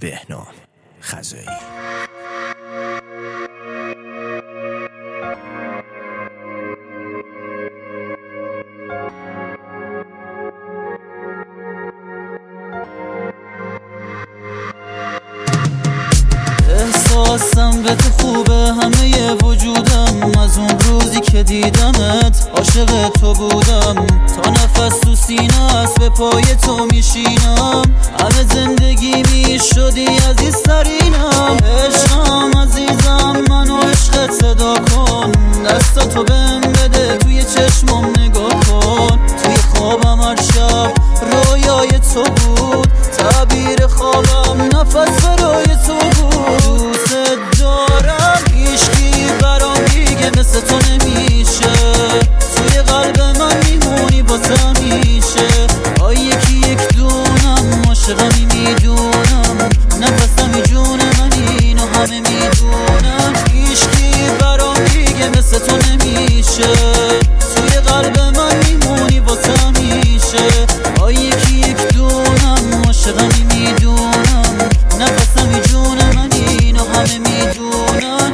بهنام خزایی. احساسم به تو خوبه همه وجودم، از اون روزی که دیدمت عاشق تو بودم. تا نفس تو سینه است به پای تو میشینم، همه زندگی میشدی عزیزترینم. عشقم عزیزم منو عشقت صدا کن، دستاتو بهم بده توی چشمم نگاه کن. توی خوابم هر شب رویای تو بود، تعبیر خوابم نفس برای تو بود. دوست دارم عشقی برام دیگه مثل تو نمیشه، توی قلب من میمونی باز همیشه. آی یکی یک دونم عاشقمی میدونم، نفسمی جون من اینو همه میدونم. عشقی برام دیگه مثل تو نمیشه، توی قلب من میمونی باز همیشه. آی یکی یک دونم عاشقمی میدونم، نفسمی جون من اینو همه میدونن.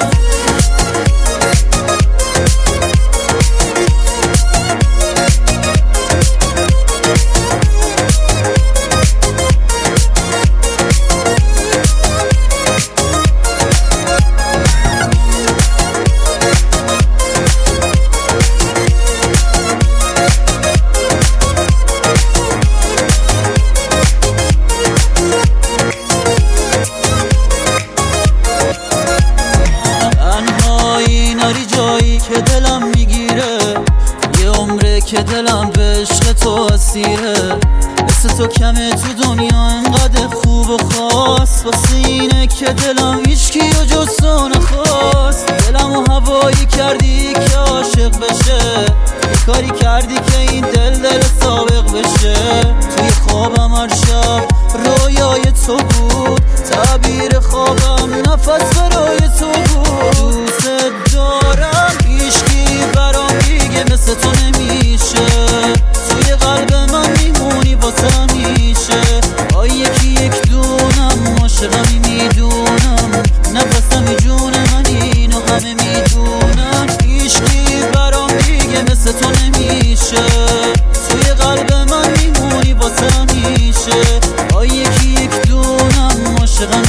جایی که دلم میگیره، یه عمره که دلم به عشق تو اسیره. مثل تو کمه تو دنیا انقدر خوب و خاص، واسه اینه که دلم هیچکی و جز تو نخواست. دلمو هوایی کردی که عاشق بشه، یه کاری کردی که این دل سابق بشه. توی خوابم هر شب رویای تو بود، تعبیر خوابم نفس برای تو بود. دوست دارم عشقی برام دیگه مثل تو نمیشه، توی قلب من میمونی واسه همیشه. آی یکی یک دونم عاشقمی میدونم، نفسمی جون من اینو همه میدونم. عشقی برام دیگه مثل تو نمیشه، توی قلب من میمونی واسه همیشه. آی یکی یک دونم عاشقم